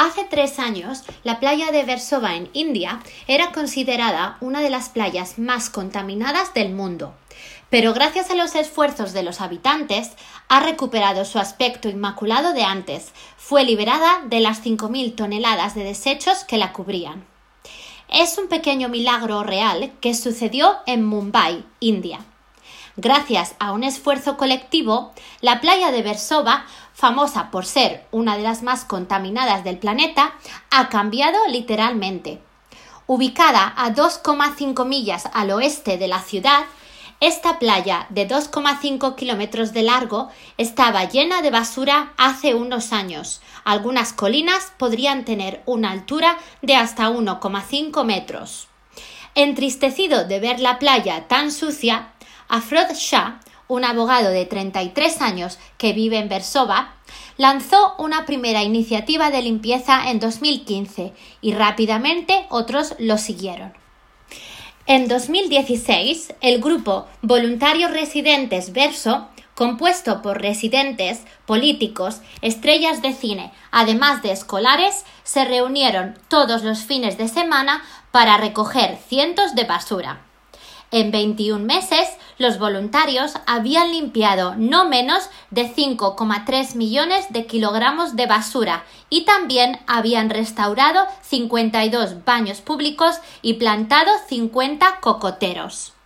Hace 3 años, la playa de Versova en India era considerada una de las playas más contaminadas del mundo, pero gracias a los esfuerzos de los habitantes ha recuperado su aspecto inmaculado de antes. Fue liberada de las 5.000 toneladas de desechos que la cubrían. Es un pequeño milagro real que sucedió en Mumbai, India. Gracias a un esfuerzo colectivo, la playa de Versova, famosa por ser una de las más contaminadas del planeta, ha cambiado literalmente. Ubicada a 2,5 millas al oeste de la ciudad, esta playa de 2,5 kilómetros de largo estaba llena de basura hace unos años. Algunas colinas podrían tener una altura de hasta 1,5 metros. Entristecido de ver la playa tan sucia, Afrod Shah, un abogado de 33 años que vive en Versova, lanzó una primera iniciativa de limpieza en 2015 y rápidamente otros lo siguieron. En 2016, el grupo Voluntarios Residentes Verso, compuesto por residentes, políticos, estrellas de cine, además de escolares, se reunieron todos los fines de semana para recoger cientos de basura. En 21 meses, los voluntarios habían limpiado no menos de 5,3 millones de kilogramos de basura y también habían restaurado 52 baños públicos y plantado 50 cocoteros.